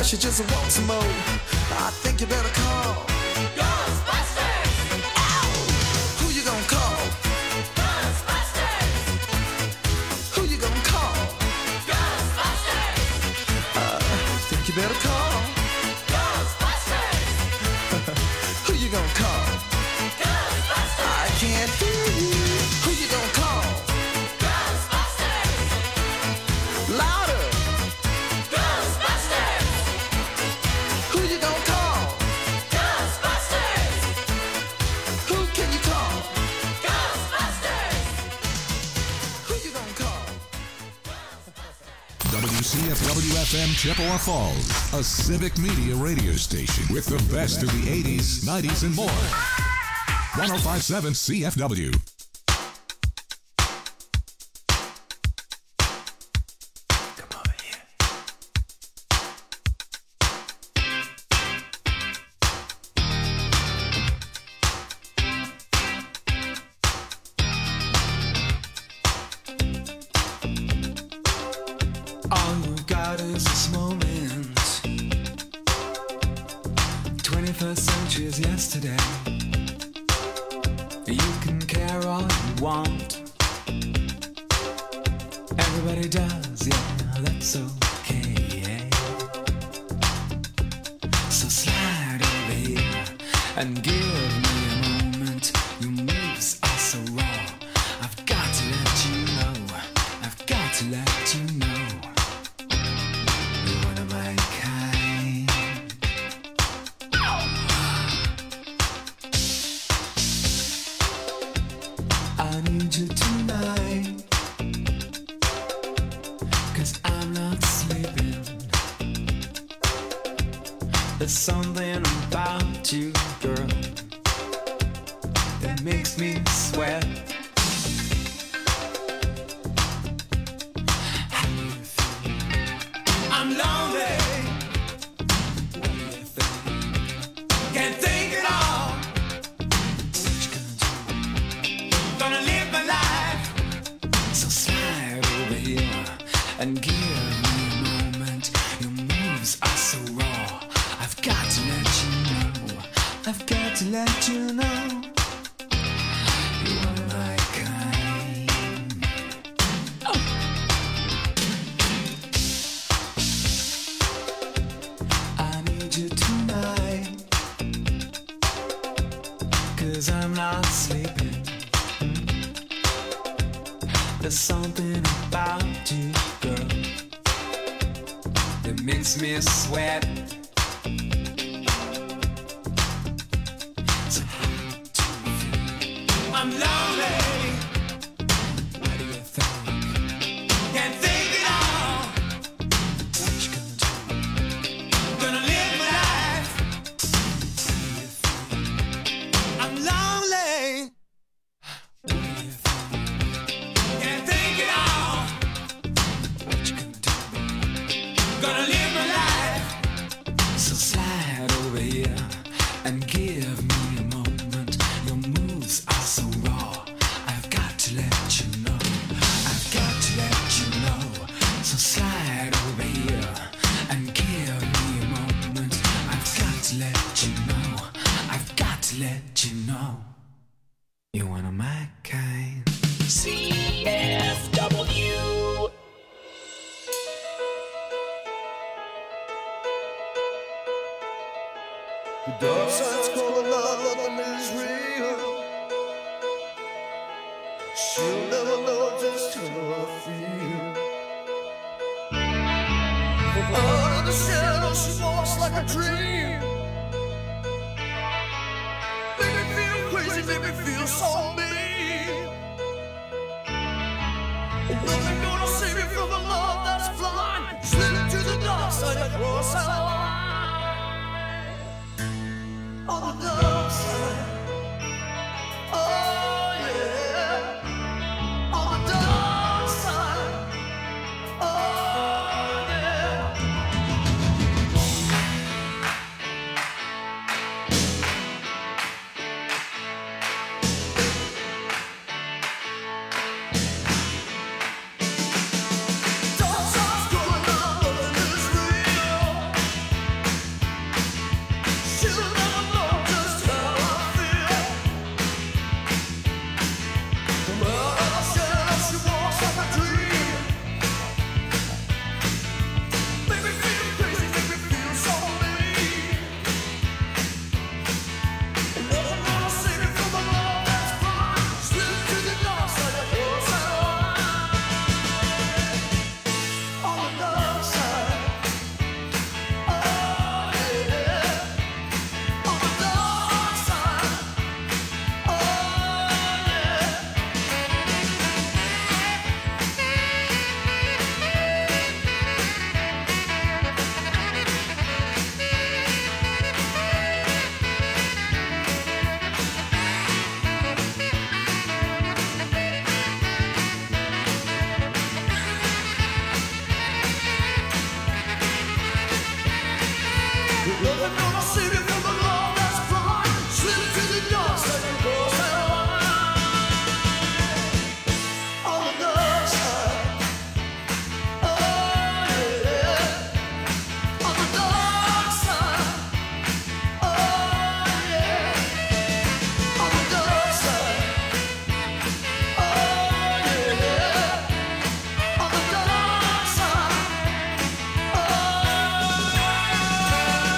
Unless you just want some more, I think you better call Ghostbusters! Ow! Who you gonna call? Ghostbusters! Who you gonna call? Ghostbusters! I think you better call Ghostbusters! Who you gonna call? Ghostbusters! I can't hear you. Who you gonna call? Ghostbusters! Louder! Ghostbusters! Who you gonna call? Ghostbusters! Who can you call? Ghostbusters! Who you gonna call? WCFW-FM Chippewa Falls, a civic media radio station with the best of the 80s, 90s, and more. 105.7 CFW. All you got is this moment. 21st century is yesterday. You can care all you want. Everybody does, yeah, that's okay. So slide over here and give me a moment. Your moves are so raw. I've got to let you know. I've got to let you know. You're one of my kind. I need you tonight, 'cause I'm not sleeping. There's something about you, girl, that makes me sweat. How do you feel? I'm lonely. What do you think? Can't think at all. What you gonna do? Gonna live my life. So slide over here and give me a moment. Your moves are so raw. I've got to let you know. I've got to let you know. You are my kind. Oh. I need you tonight, 'cause I'm not sleeping. There's something about you, girl, that makes me sweat. So how do you feel? I'm lonely. What do you think? Can't think at all. What you gonna do? Gonna live my life. How do you feel? I'm lonely. What do you think? Can't think at all. What you gonna do? Gonna live my life. So slide over here and give me a moment. Your moves are so raw. I've got to let you know. I've got to let you know. So slide over here and give me a moment. I've got to let you know. I've got to let you know. You're one of my kind. CFW. The dark side's calling out, nothing is real. She'll never know just how I feel. From out of the shadows, she walks like a dream. Make me feel crazy, make me feel so mean. Nothing gonna save me from a love that's blind. Slip to the dark side across our line. On the dark side, oh yeah. On the dark side, oh yeah.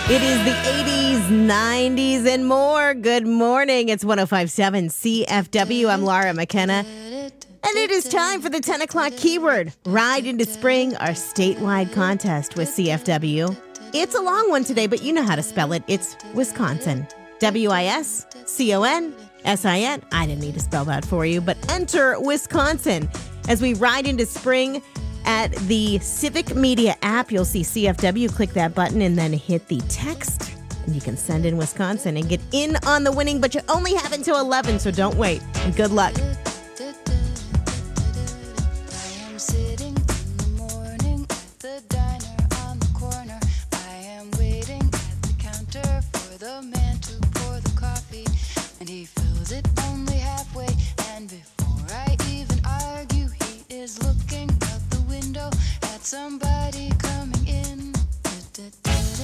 It is the 80s, 90s, and more. Good morning. It's 105.7 CFW. I'm Laura McKenna. And it is time for the 10 o'clock keyword. Ride into Spring, our statewide contest with CFW. It's a long one today, but you know how to spell it. It's Wisconsin. Wisconsin. I didn't need to spell that for you, but enter Wisconsin. As we ride into spring at the Civic Media app, you'll see CFW. Click that button and then hit the text. And you can send in Wisconsin and get in on the winning, but you only have until 11, so don't wait. And good luck. He fills it only halfway, and before I even argue, he is looking out the window at somebody coming in. It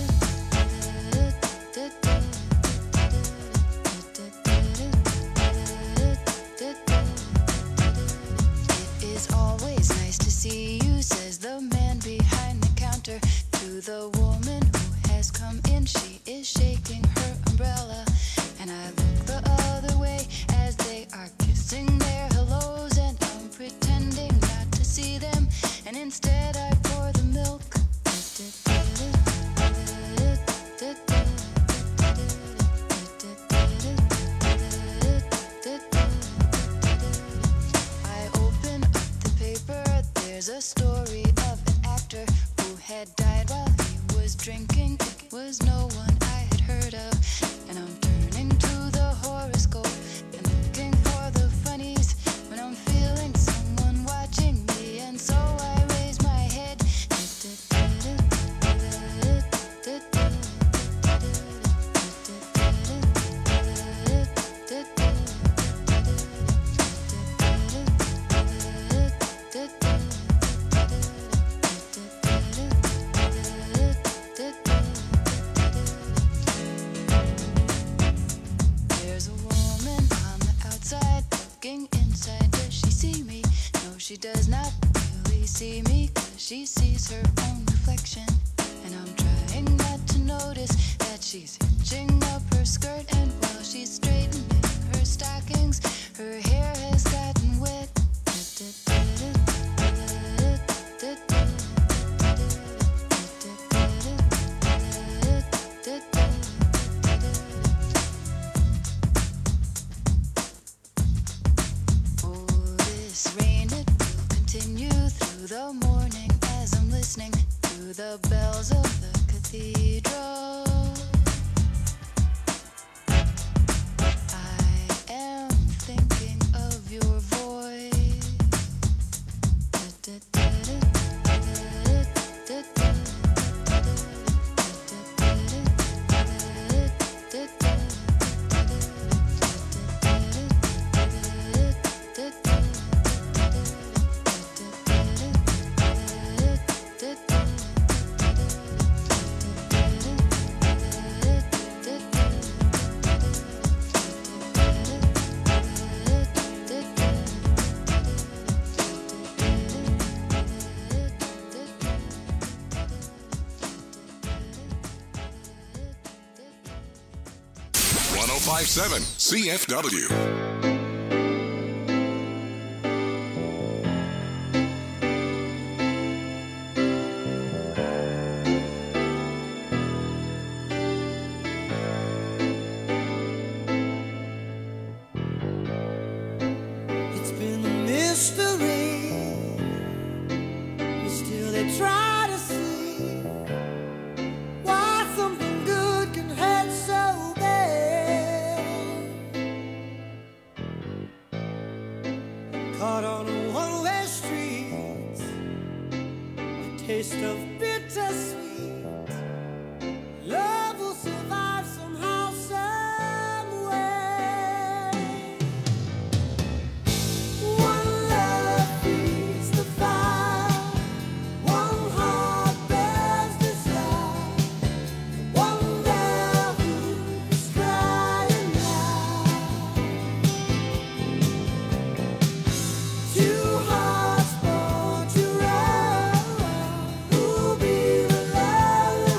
is always nice to see you, says the man behind the counter to the woman who has come in. She is shaking her umbrella, and I look the other way as they are kissing their hellos, and I'm pretending not to see them, and instead I pour the milk. I open up the paper, there's a story of an actor who had died while he was drinking. It was no one I had heard of, and I'm turning to the horoscope and looking for the funnies when I'm feeling someone watching me, and so I raise my head. There's a woman on the outside looking inside. Does she see me? No, she does not really see me, 'cause she sees her own reflection. And I'm trying not to notice that she's hitching up her skirt, and while she's straightening her stockings, her hair has gotten wet. Oh, this rain, it will continue through the morning as I'm listening to the bells of the cathedral. I am thinking of your voice. .105.7 CFW. It's been a mystery, but still they try to see why something good can hurt so bad. Caught on a one-way street, a taste of bittersweet. Love will survive somehow, some way. One love feeds the fire, one heart bears desire, one girl who's crying out. Two hearts born to run, who'll be the love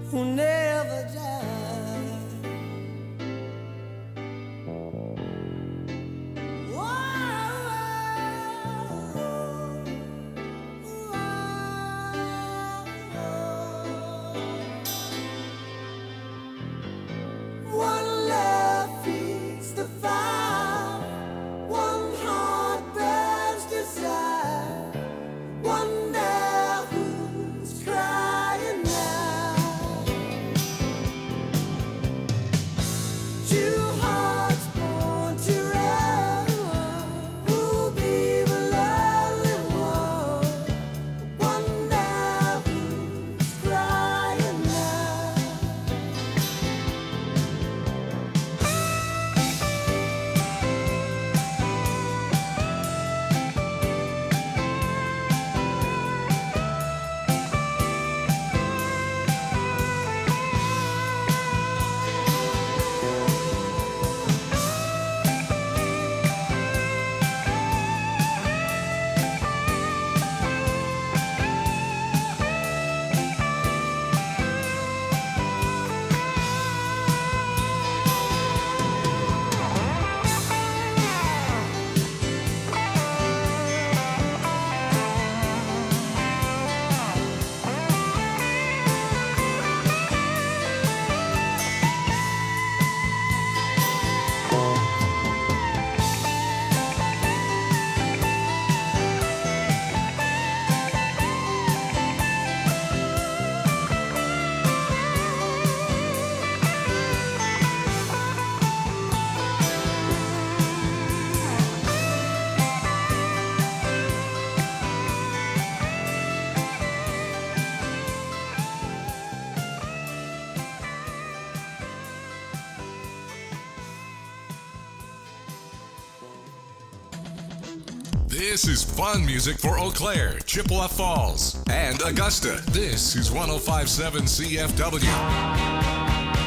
who never die. One love feeds the fire, one heart burns desire, one now who's crying now. Two hearts born to run, who'll be the lonely one now who's crying now. This is fun music for Eau Claire, Chippewa Falls, and Augusta. This is 105.7 CFW.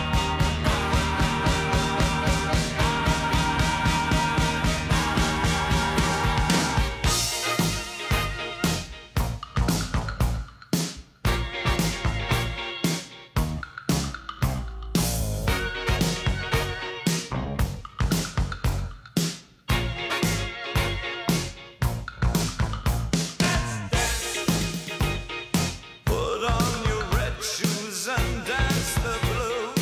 Put on your red shoes and dance the blues.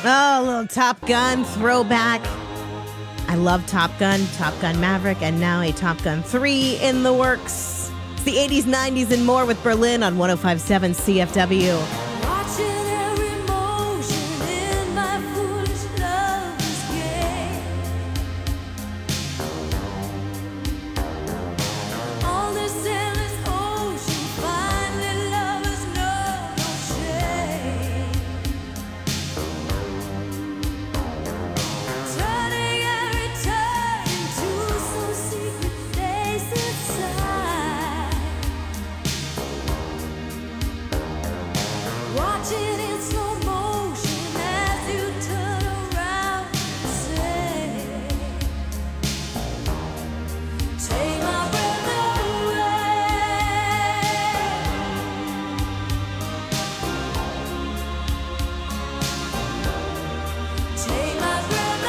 Oh, a little Top Gun throwback. I love Top Gun Maverick, and now a Top Gun 3 in the works. It's the 80s, 90s, and more with Berlin on 105.7 CFW. Watching every motion in my foolish lover's game. On this endless ocean, finally lovers know no shame. Turning every turn into some secret place inside. Watching in slow motion as you turn around and say, take my breath away. Take my breath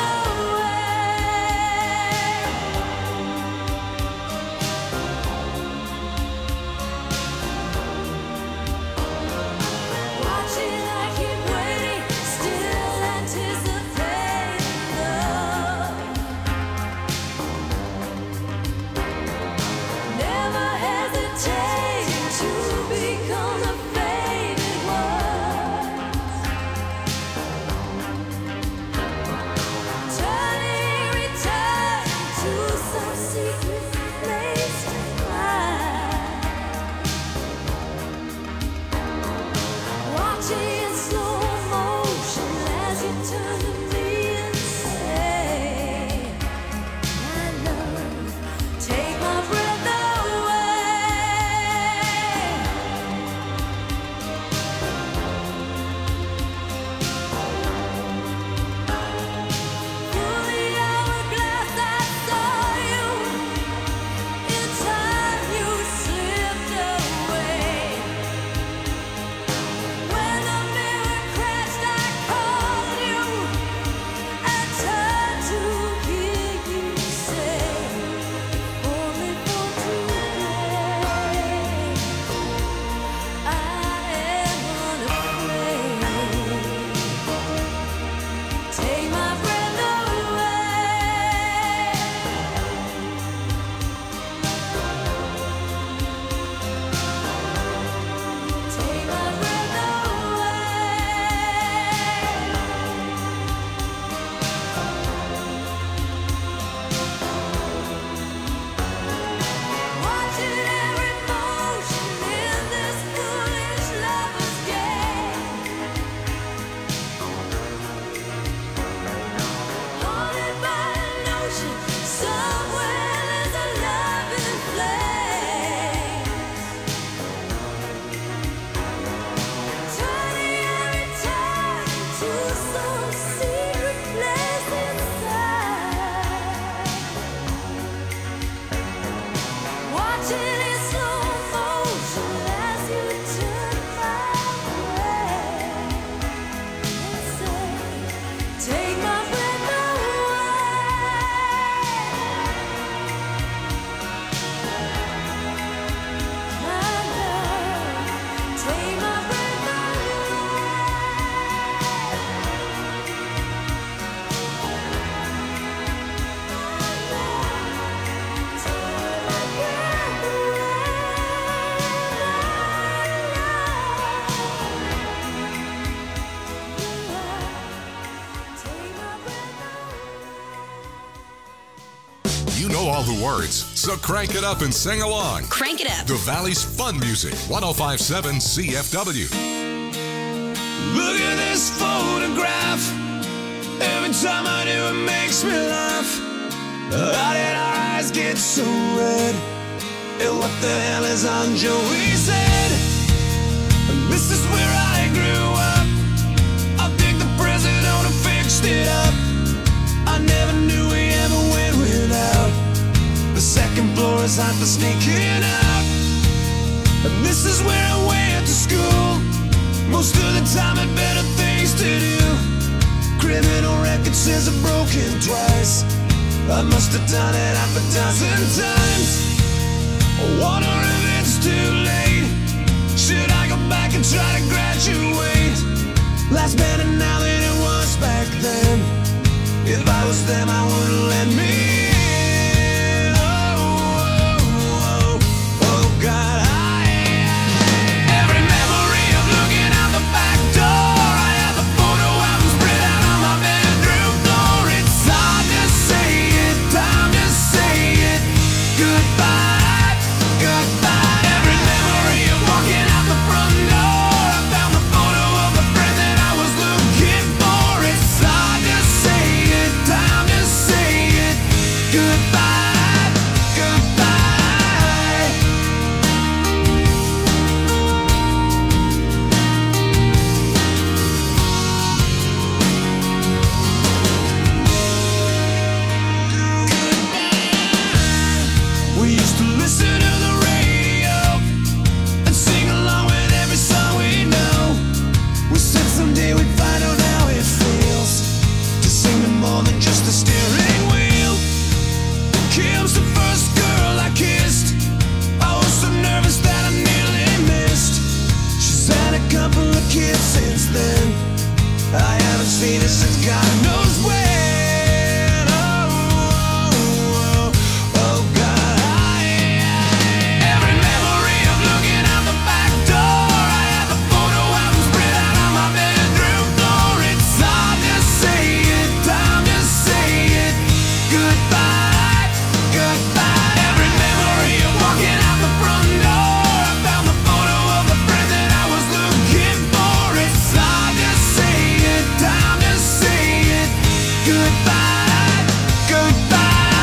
Watching, I keep waiting, still anticipating love. Never hesitating to become the faded one. Turning, returning to some secret place to hide. Watching in slow motion as you turn to me and say, my love, take my breath away. Through the hourglass I saw you. In time you slipped away. When the mirror crashed, I called you. I turned to hear you say, only for today, I am unafraid. Take my breath away. Take my breath away. Watching every motion in this foolish lover's game. Haunted by a notion, somewhere there's a loving flame. Turning every turn to some secret place inside. Watching in slow motion as you turn my way and say, take my breath away. My love, take my breath You know all the words, so crank it up and sing along. Crank it up. The Valley's fun music, 105.7 CFW. Look at this photograph. Every time I do, it makes me laugh. How did our eyes get so red? And what the hell is on Joey's head? And this is where I grew up. I think the president fixed it up. I never knew we ever went without. The second floor is hot for sneaking out. And this is where I went to school. Most of the time had better things to do. Criminal record says I've broken twice. I must have done it half a dozen times. I wonder if it's too late. Should I go back and try to graduate? Life's better now than it was back If I was them, I wouldn't let me in. Oh, God, every memory of looking out the back door. I have the photo album spread out on my bedroom floor. It's hard to say it, time to say it. Goodbye, goodbye. Every memory of walking out the front door. I found the photo of the friend that I was looking for. It's hard to say it, time to say it. Goodbye, goodbye. We used to listen to the radio and sing along with every song we know. We said someday we'd find out how it feels to sing to more than just a steering wheel. Kim's the first girl I kissed. I was so nervous that I nearly missed. She's had a couple of kids since then. I haven't seen her since God knows when. Oh, God, every memory of looking out the back door. I have the photo album spread out on my bedroom floor. It's hard to say it, time to say it. Goodbye, goodbye. Every memory of walking out the front door. I found the photo of the friend that I was looking for. It's hard to say it, time to say it. Goodbye, goodbye.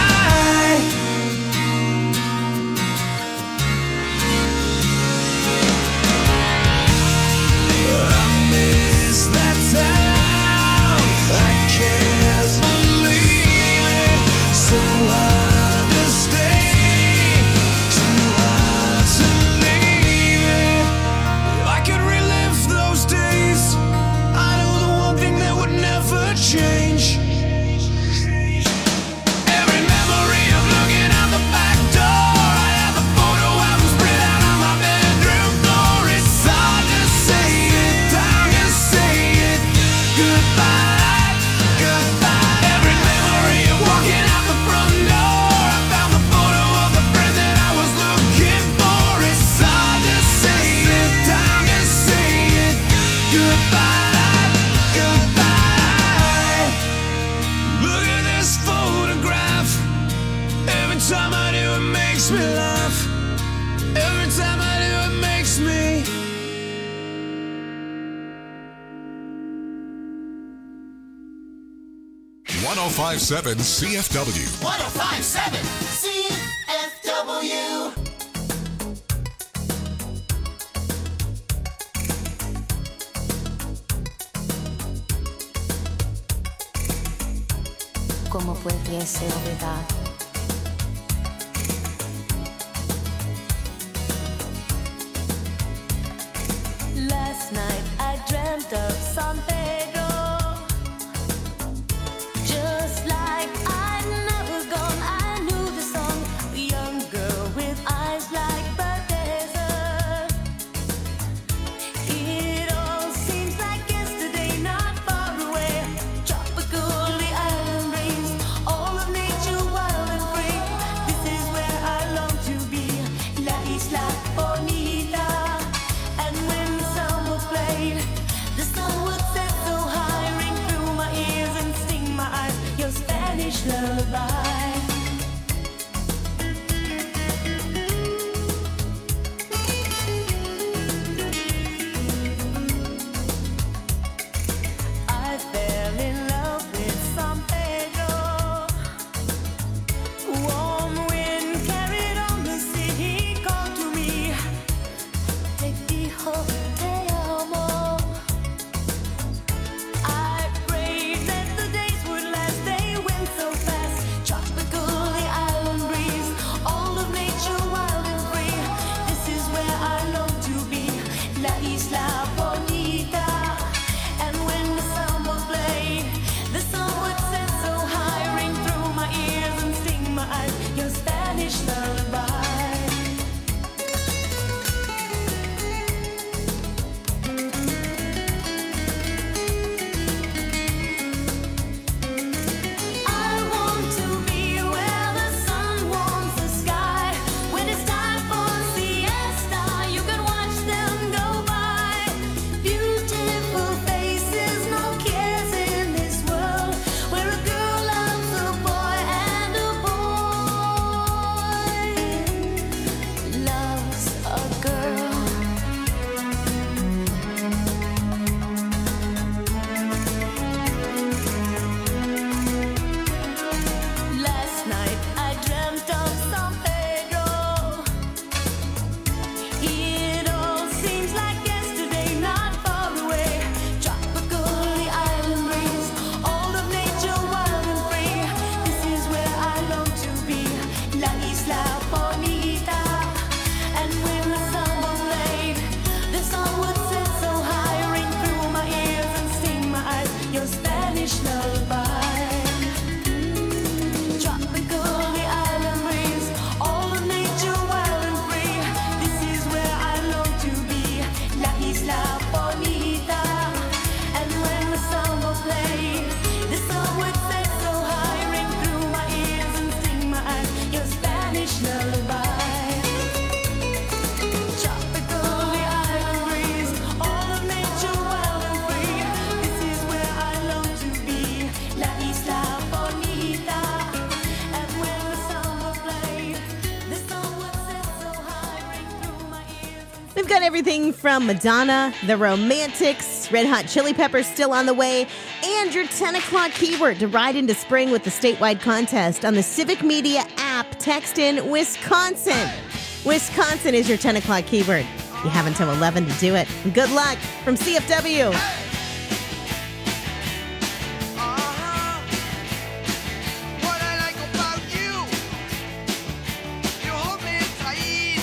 I miss that town. I can't believe it. So hard to stay, too hard to leave it. If I could relive those days, I know the one thing that would never change. Every memory of looking out the back door. I have the photo album spread out on my bedroom floor. It's hard to say it, time to say it. Goodbye, goodbye. Every memory of walking out the front door. I found the photo of the friend that I was looking for. It's hard to say it, time to say it. Goodbye, goodbye. Look at this photograph. Every time I do, it makes me laugh. Every time I do, it makes me. 1057 CFW. 1057 CFW. ¿Cómo pudiese olvidar? Last night I dreamt of San Pedro, just like I'd never gone. I knew the song, a young girl with eyes like Bethesda. It all seems like yesterday, not far away. Tropical, the island breeze, all of nature wild We've got everything from Madonna, The Romantics, Red Hot Chili Peppers still on the way, and your 10 o'clock keyword to ride into spring with the statewide contest on the Civic Media app. Text in Wisconsin. Wisconsin is your 10 o'clock keyword. You have until 11 to do it. Good luck from CFW. What I like about you, you hold me tight.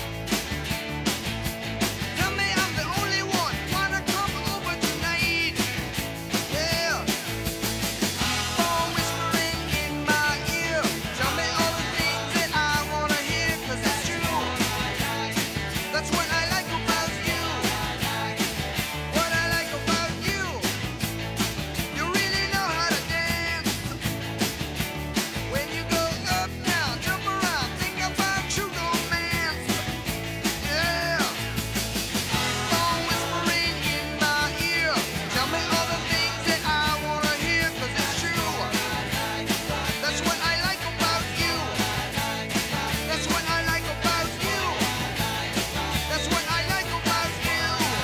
Tell me I'm the only one, wanna come over tonight. Yeah. Phone whispering in my ear, tell me all the things that I wanna hear, 'cause it's true. That's what I like about you. What I like about you, you really know how to dance. When you go up, down, jump around, think about true romance. Yeah. Phone whispering in my ear, tell me all the things that I wanna hear, 'cause it's true. That's what I like about you. That's what I like about you. That's what I like about you.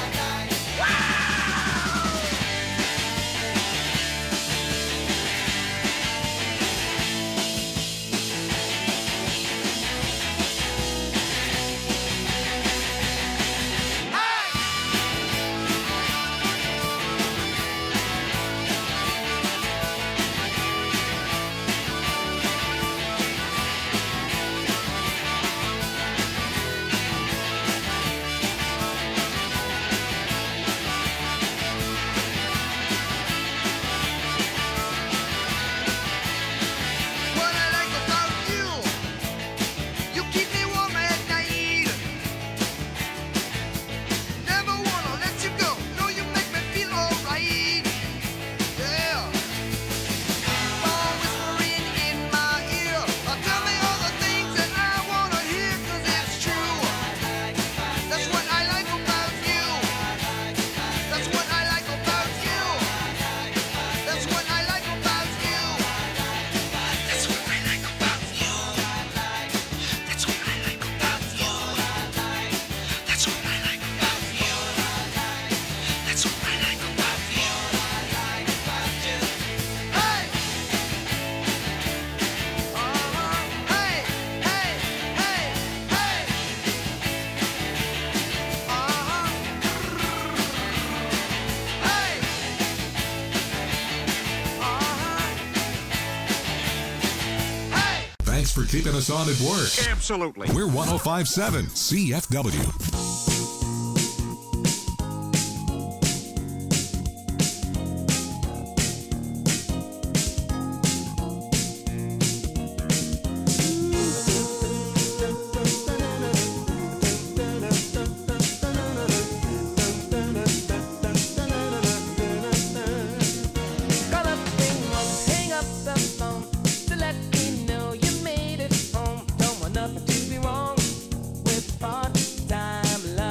What I like about you, you keep me warm at night. Never wanna let you go. No, you make me feel alright. Yeah. Phone whispering in my ear, tell me all the things that I wanna hear, 'cause it's true. That's what I like about you. That's what I like about you. That's what I like about you. That's what I like about you. That's what I like about you. That's what I like about you. That's what I like about you. Hey! Hey! Hey! Hey! Hey! Hey! Hey! Thanks for keeping us on at work. Absolutely. We're 1057 CFW. Call up ring one, hang up the phone to let me know you made it home. Don't want nothing to be wrong with part-time love.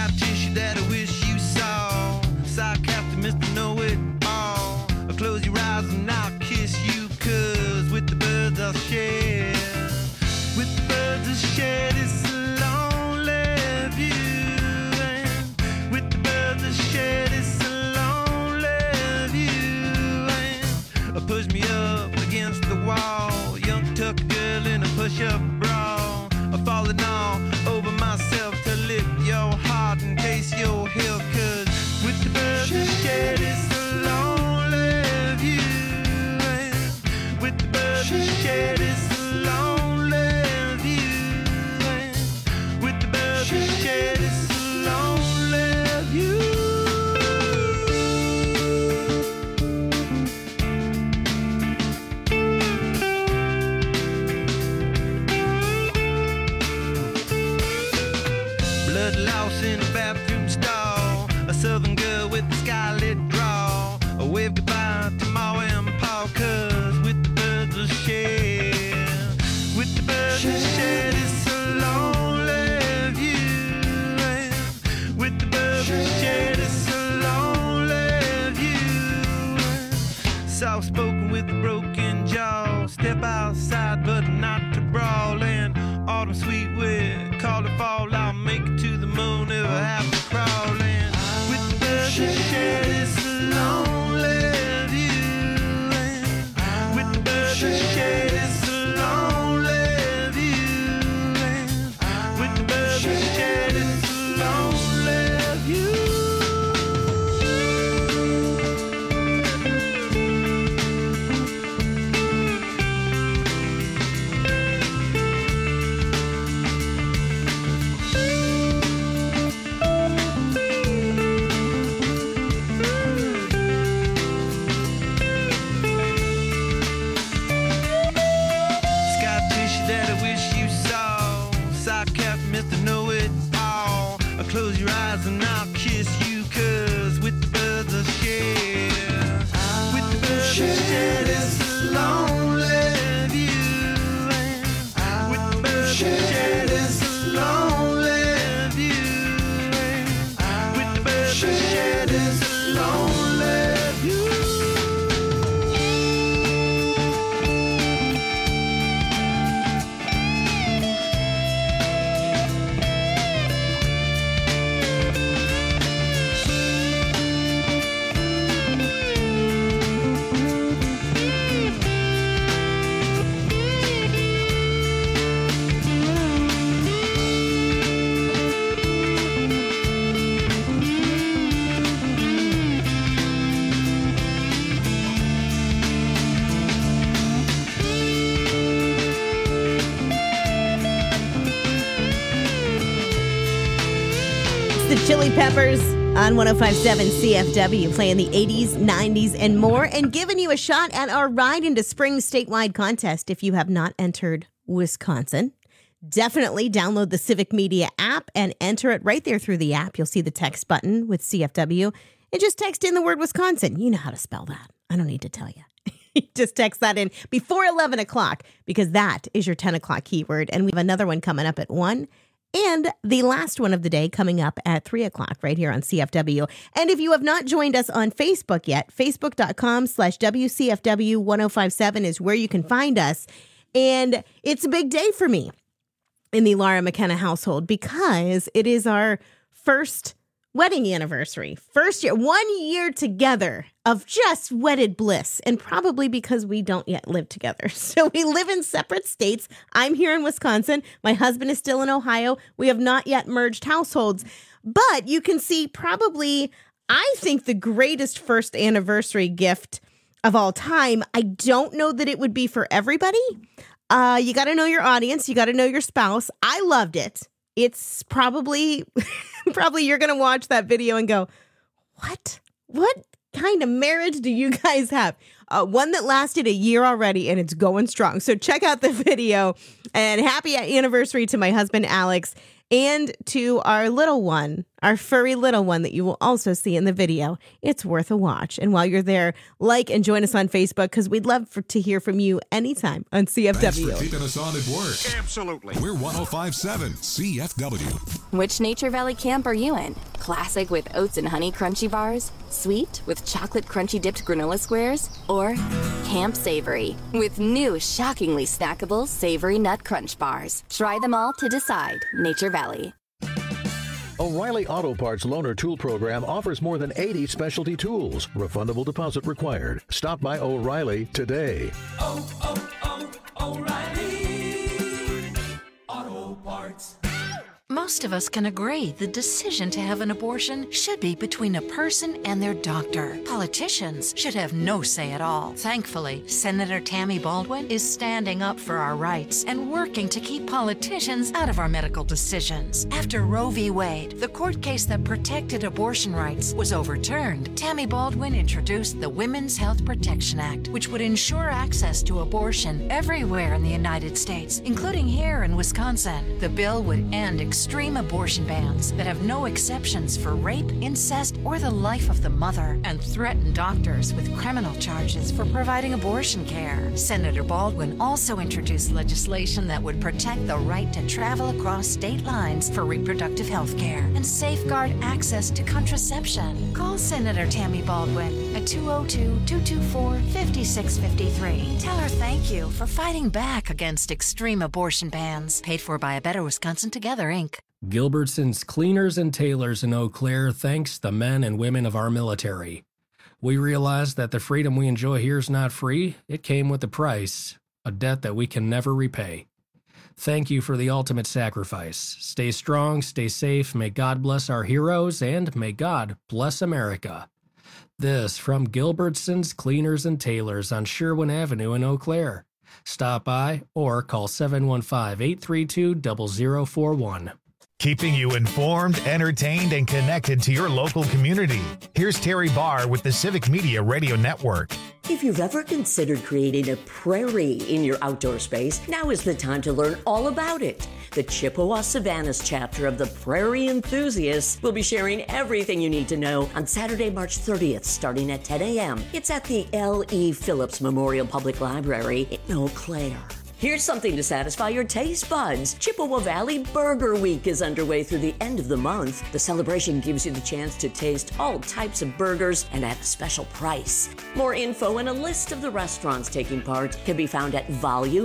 Scar tissue that I wish you saw. Sarcastic Mr. Know-It-All. Close your eyes and I'll kiss you, 'cause with the birds I'll share. With the birds I'll share this lonely view. And with the birds I'll share this lonely view. And push me up against the wall. Young tuck girl in a push-up bra. Falling all over myself to lift your heart and taste your health. 'Cause with the birds I'll share this lonely view. And with the birds I'll share this lonely view. And with the birds I'll share this lonely view. Blood loss in a bathroom stall. A southern girl with a scarlet draw. A wave goodbye to Ma and Pa, 'cause with the birds I'll share. With the birds I'll share this lonely view. And with the birds I'll share this lonely view. Soft spoken with a broken jaw. Step outside but not to brawl. And autumn sweet with call it fall. I'll make it to the moon if I have to crawl. And with the birds I'll share this lonely view. And with the birds I'll share this lonely view. And with the birds I'll share this lonely view. Scar tissue that I wish you saw. Sarcastic Mr. Know-It-All. Close your eyes and I'll kiss you, 'cause with the birds I'll share. With the birds I'll share this lonely view. And with the birds I'll share this lonely view. And with the birds I'll share this lonely view. The Chili Peppers on 105.7 CFW, playing the 80s, 90s, and more, and giving you a shot at our Ride into Spring statewide contest. If you have not entered Wisconsin, definitely download the Civic Media app and enter it right there through the app. You'll see the text button with CFW and just text in the word Wisconsin. You know how to spell that. I don't need to tell you. Just text that in before 11 o'clock because that is your 10 o'clock keyword. And we have another one coming up at 1. And the last one of the day coming up at 3 o'clock right here on CFW. And if you have not joined us on Facebook yet, facebook.com/WCFW1057 is where you can find us. And it's a big day for me in the Laura McKenna household because it is our first wedding anniversary. First year, 1 year together of just wedded bliss. And probably because we don't yet live together. So we live in separate states. I'm here in Wisconsin. My husband is still in Ohio. We have not yet merged households. But you can see probably, I think, the greatest first anniversary gift of all time. I don't know that it would be for everybody. You got to know your audience. You got to know your spouse. I loved it. It's probably you're going to watch that video and go, what kind of marriage do you guys have? One that lasted a year already and it's going strong. So check out the video and happy anniversary to my husband, Alex. and to our little one, our furry little one that you will also see in the video. It's worth a watch. And while you're there, like and join us on Facebook because we'd love to hear from you anytime on CFW. Thanks for keeping us on at work. Absolutely. We're 105.7 CFW. Which Nature Valley camp are you in? Classic with oats and honey crunchy bars? Sweet with chocolate crunchy dipped granola squares? Or Camp Savory with new shockingly snackable savory nut crunch bars? Try them all to decide. Nature Valley. O'Reilly Auto Parts Loaner Tool Program offers more than 80 specialty tools. Refundable deposit required. Stop by O'Reilly today. O'Reilly Auto Parts. Most of us can agree the decision to have an abortion should be between a person and their doctor. Politicians should have no say at all. Thankfully, Senator Tammy Baldwin is standing up for our rights and working to keep politicians out of our medical decisions. After Roe v. Wade, the court case that protected abortion rights, was overturned, Tammy Baldwin introduced the Women's Health Protection Act, which would ensure access to abortion everywhere in the United States, including here in Wisconsin. The bill would end extreme abortion bans that have no exceptions for rape, incest, or the life of the mother, and threaten doctors with criminal charges for providing abortion care. Senator Baldwin also introduced legislation that would protect the right to travel across state lines for reproductive health care and safeguard access to contraception. Call Senator Tammy Baldwin at 202-224-5653. Tell her thank you for fighting back against extreme abortion bans. Paid for by A Better Wisconsin Together, Inc. Gilbertson's Cleaners and Tailors in Eau Claire thanks the men and women of our military. We realize that the freedom we enjoy here is not free. It came with a price, a debt that we can never repay. Thank you for the ultimate sacrifice. Stay strong, stay safe, may God bless our heroes, and may God bless America. This from Gilbertson's Cleaners and Tailors on Sherwin Avenue in Eau Claire. Stop by or call 715-832-0041. Keeping you informed, entertained, and connected to your local community. Here's Terry Barr with the Civic Media Radio Network. If you've ever considered creating a prairie in your outdoor space, now is the time to learn all about it. The Chippewa Savannas chapter of the Prairie Enthusiasts will be sharing everything you need to know on Saturday, March 30th, starting at 10 a.m. It's at the L.E. Phillips Memorial Public Library in Eau Claire. Here's something to satisfy your taste buds. Chippewa Valley Burger Week is underway through the end of the month. The celebration gives you the chance to taste all types of burgers and at a special price. More info and a list of the restaurants taking part can be found at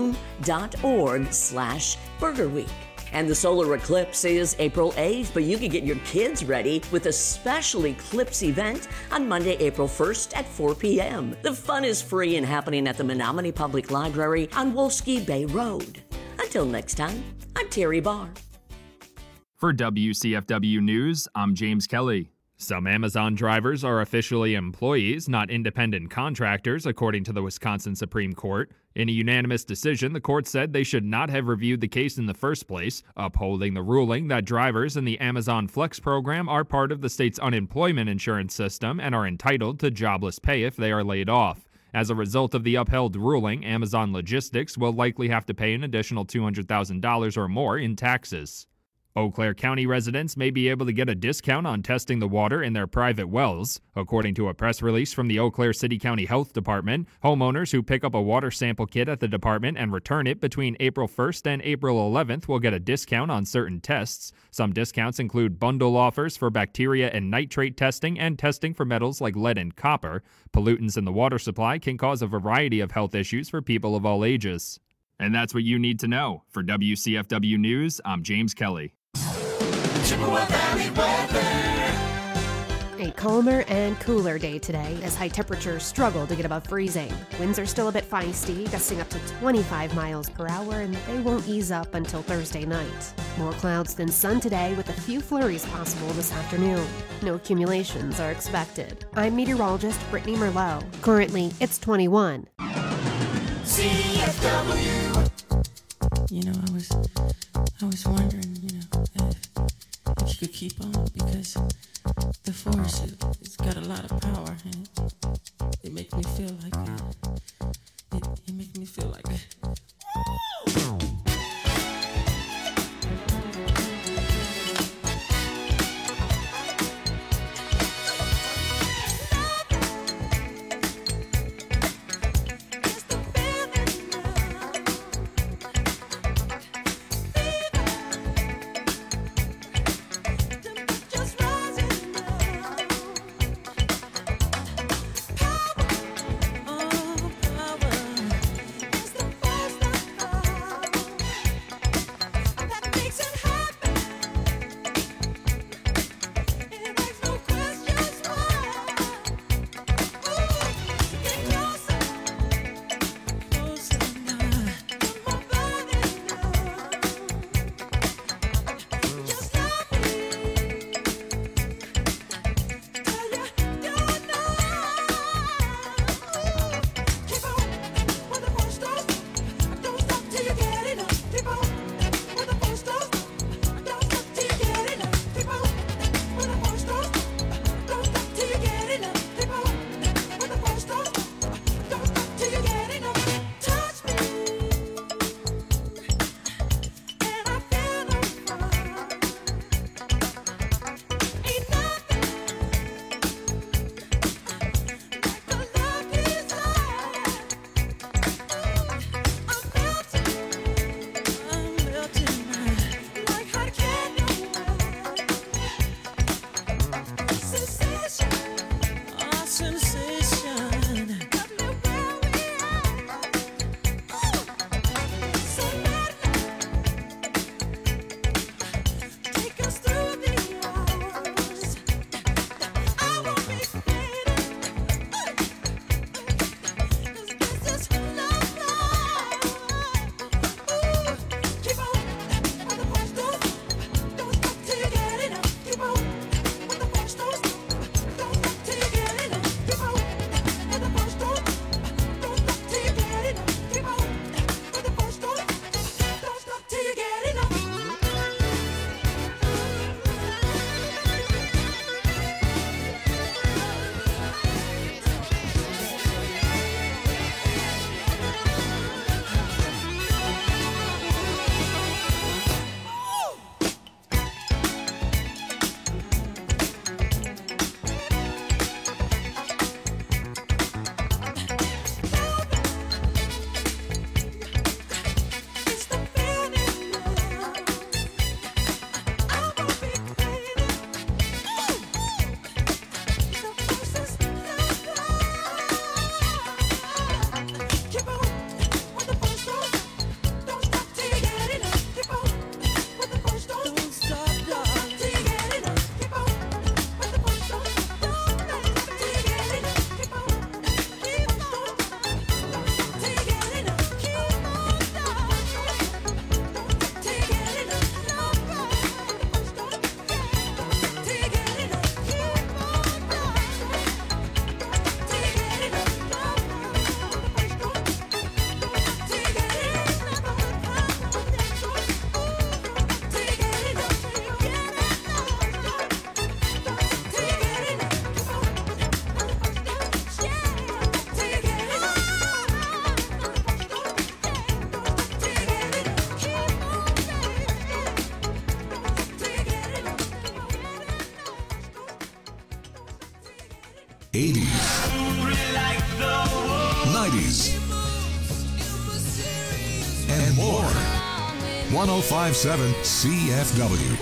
volume.org/Burger Week. And the solar eclipse is April 8th, but you can get your kids ready with a special eclipse event on Monday, April 1st at 4 p.m. The fun is free and happening at the Menominee Public Library on Wolski Bay Road. Until next time, I'm Terry Barr. For WCFW News, I'm James Kelly. Some Amazon drivers are officially employees, not independent contractors, according to the Wisconsin Supreme Court. In a unanimous decision, the court said they should not have reviewed the case in the first place, upholding the ruling that drivers in the Amazon Flex program are part of the state's unemployment insurance system and are entitled to jobless pay if they are laid off. As a result of the upheld ruling, Amazon Logistics will likely have to pay an additional $200,000 or more in taxes. Eau Claire County residents may be able to get a discount on testing the water in their private wells. According to a press release from the Eau Claire City County Health Department, homeowners who pick up a water sample kit at the department and return it between April 1st and April 11th will get a discount on certain tests. Some discounts include bundle offers for bacteria and nitrate testing and testing for metals like lead and copper. Pollutants in the water supply can cause a variety of health issues for people of all ages. And that's what you need to know. For WCFW News, I'm James Kelly. Chippewa Valley weather. A calmer and cooler day today as high temperatures struggle to get above freezing. Winds are still a bit feisty, gusting up to 25 miles per hour, and they won't ease up until Thursday night. More clouds than sun today with a few flurries possible this afternoon. No accumulations are expected. I'm meteorologist Brittany Merlot. Currently, it's 21. CFW. You know, I was wondering, if you could keep on, because the force, it's got a lot of power, and it makes me feel like it makes me feel like 80s, 90s, and more. 105.7 CFW.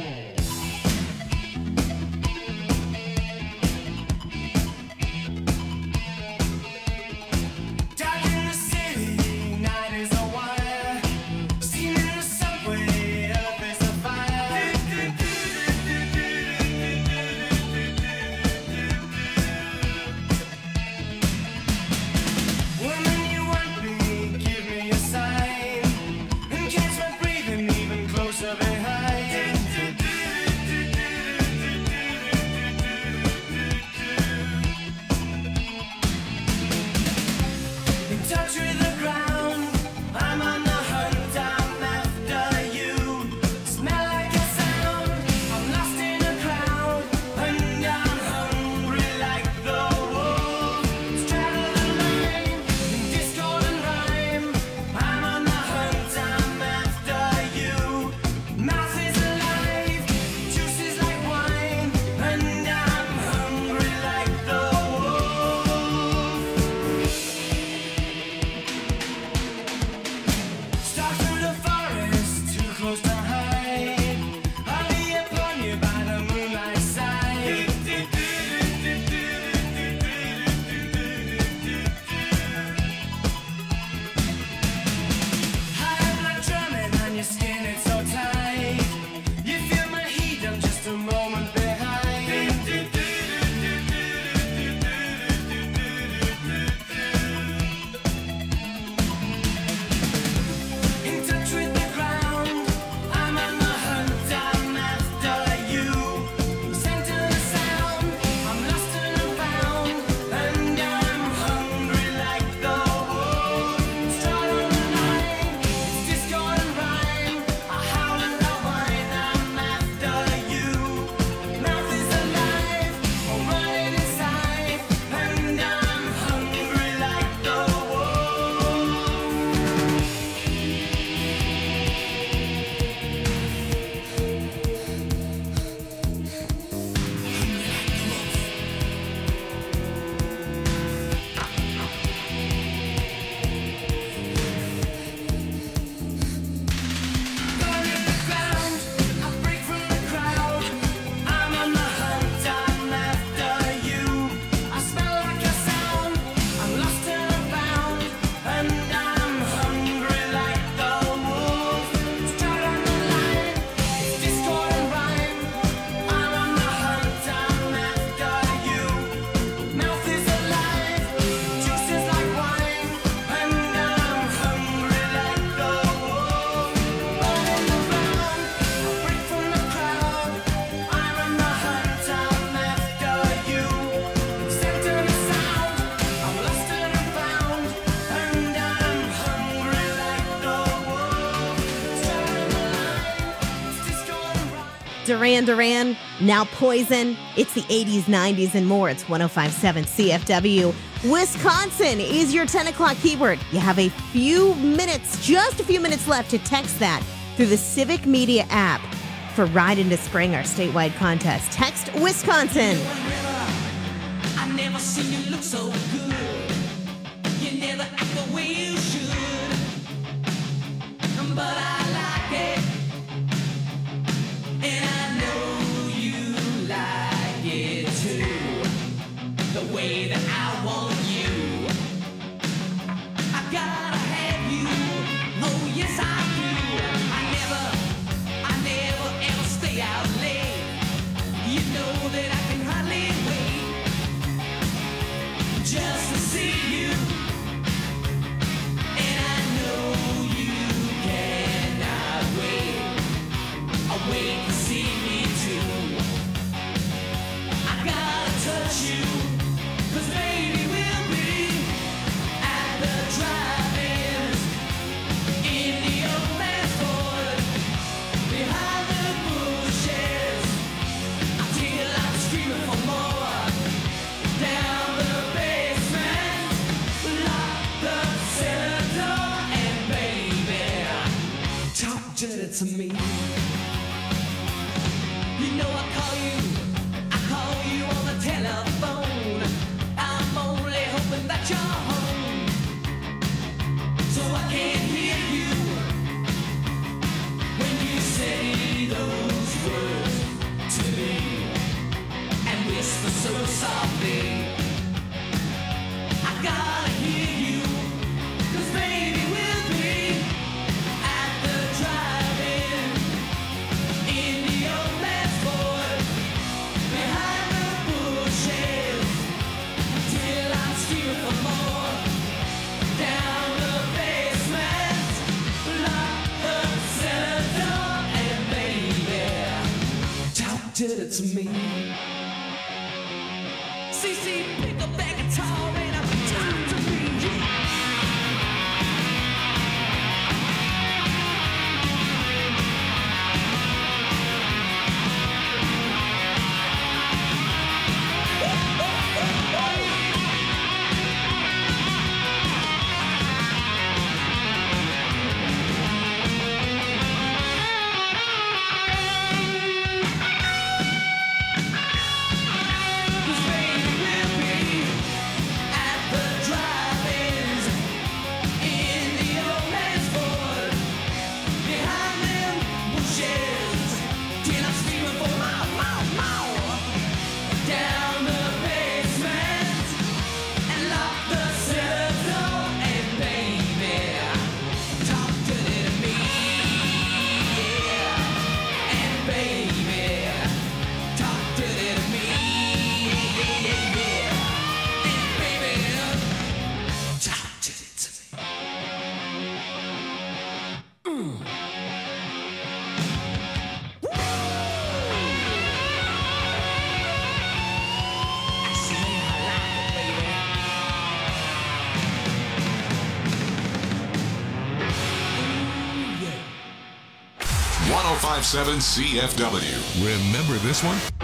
Duran Duran, now Poison. It's the 80s, 90s, and more. It's 105.7 CFW. Wisconsin is your 10 o'clock keyword. You have a few minutes, just a few minutes left to text that through the Civic Media app for Ride into Spring, our statewide contest. Text Wisconsin. I never seen you look so good. You never act the way you should. But I like it. And I know you like it too. The way that I want you. I gotta have you. Oh, yes, I do. I never ever stay out late. You know that I can hardly wait. Just so softly. I gotta hear you, 'cause baby we'll be at the drive-in in the old man's Ford, behind the bushes, till I'm screaming for more. Down the basement, lock the cellar door, and baby, talk to me. CC, pick up that guitar and talk to me. .1057 CFW. Remember this one?